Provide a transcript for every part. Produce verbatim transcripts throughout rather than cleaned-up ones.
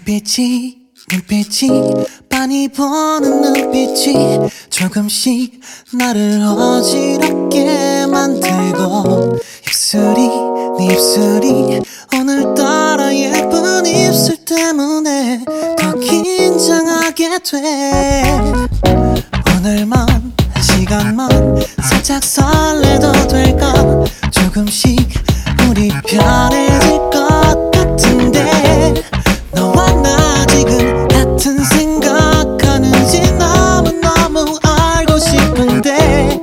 눈빛이 눈빛이 빤히 보는 눈빛이 조금씩 나를 어지럽게 만들고 입술이 네 입술이 오늘따라 예쁜 입술 때문에 더 긴장하게 돼. 오늘만 한 시간만 살짝 설레도 될까. 조금씩 우리 편해질 것 같은데 너와 나 지금 같은 생각하는지 너무너무 알고 싶은데.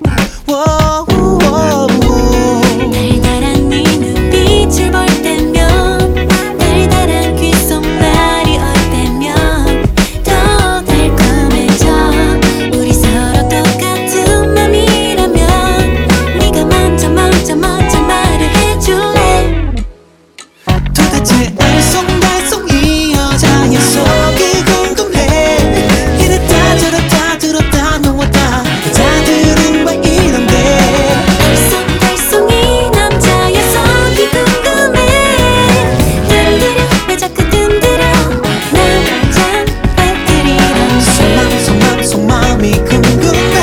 달달한 네 눈빛을 볼 때면 달달한 귓속말이 올 때면 더 달콤해져. 우리 서로 똑같은 맘이라면 네가 먼저 먼저 먼저 말을 해줄래. 도대체 알쏭달쏭 이 여자의 속이 궁금해. 이랬다 저랬다 들었다 놓았다 여자들은 왜 이런데. 알쏭달쏭 이 남자의 속이 궁금해. 흔들려 왜 자꾸 흔들어 남잔 빠뜨리던 속마음 속마음 속마음이 궁금해.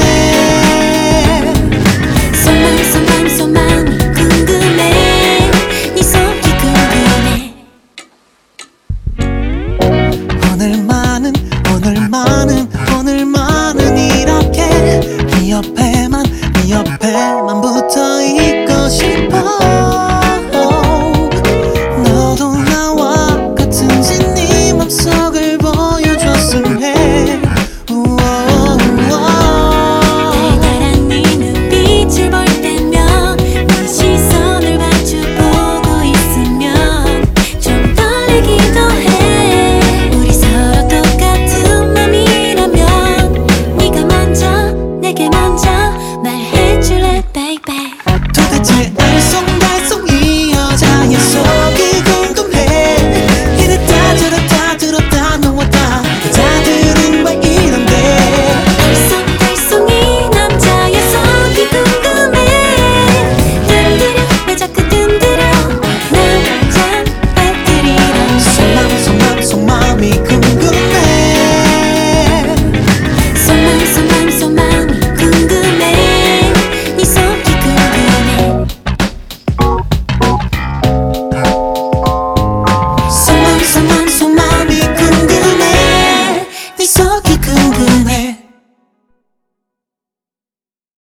속마음 속마음 속마음이 궁금해. 네 속이 궁금해. 오늘만은 오늘만은 오늘만은 이렇게 네 옆에만 네 옆에만 붙어 있고 싶어. 너도 나와 같은지 네 맘속을 보여줬으면 해. 우와, 우와. 달달한 네 눈빛을 볼 때면 네 시선을 마주보고 있으면 좀 떨리기도 해. 우리 서로 똑같은 맘이라면 네가 먼저 내게 먼저 말해줄래 baby. 도대체